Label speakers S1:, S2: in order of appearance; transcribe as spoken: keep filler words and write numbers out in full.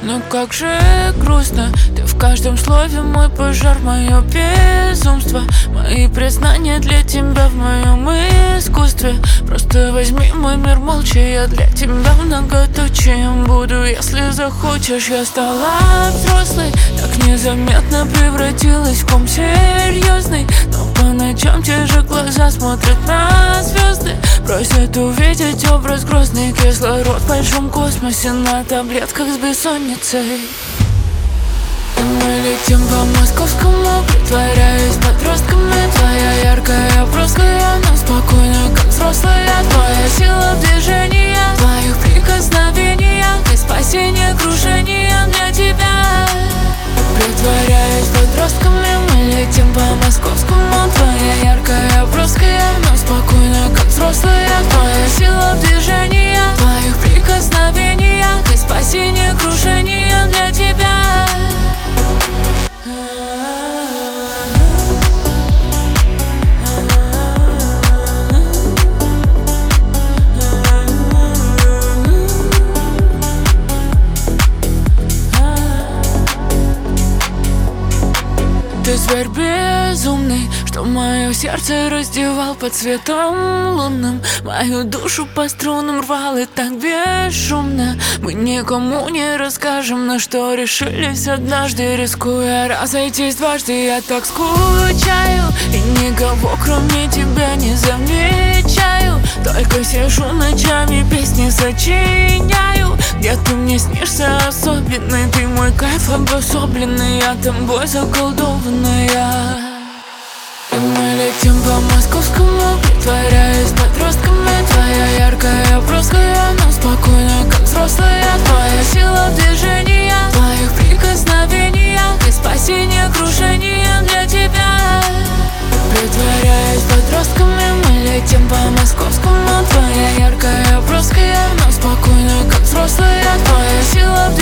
S1: Но как же грустно, ты в каждом слове мой пожар, мое безумство. Мои признания для тебя в моем искусстве. Просто возьми мой мир молча, я для тебя многоточием буду. Если захочешь, я стала взрослой, так незаметно превратилась в ком серьезный. Но по ночам те же глаза смотрят на звезды, просят увидеть образ грозный. Кислород в большом космосе на таблетках с бессонницей. И мы летим по московскому, притворяясь подростками. Твоя яркая, броская, но спокойная, как взрослая. Твоя сила в движении, в твоих прикосновениях и спасение крушением для тебя. Притворяясь подростками, мы летим по московскому. Твоя яркая, броская, но спокойная, как взрослая. Твоя сила в движении, в твоих прикосновениях и спасение крушением для тебя. Ты зверь безумный, что мое сердце раздевал под светом лунным. Мою душу по струнам рвал и так бесшумно. Мы никому не расскажем, на что решились однажды, рискуя разойтись дважды. Я так скучаю и никого кроме тебя не замечаю. Только сижу ночами, песни сочиняю, где ты мне снишься особенной. Ты мой кайф обособленный, я тобой заколдованная. И мы летим по московскому, притворяясь подростками. Твоя яркая, броская, но спокойная, как взрослая. Твоя сила в движении, в твоих прикосновениях и спасение крушением для тебя. Притворяясь подростками, мы летим по московскому. Твоя яркая, броская, но спокойная, как взрослая. Твоя сила в